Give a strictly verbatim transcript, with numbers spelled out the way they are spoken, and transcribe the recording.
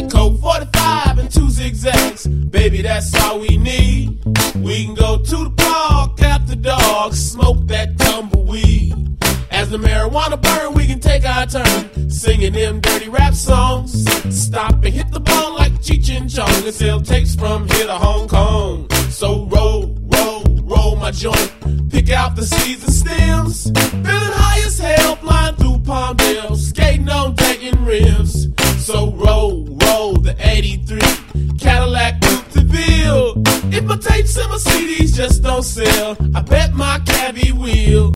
That Coke forty-five and two zigzags, baby, that's all we need. We can go to the park after dark, smoke that tumbleweed. As the marijuana burn, we can take our turn singing them dirty rap songs. Stop and hit the bone like Cheech and Chong and sell tapes from here to Hong Kong. So roll, roll, roll my joint, pick out the seeds and stems, feeling high as hell, flying through Palmdale, skating on decking rims. So roll, roll the eighty-three Cadillac Coupe de Ville. If my tapes and my C Ds just don't sell, I bet my cabbie will.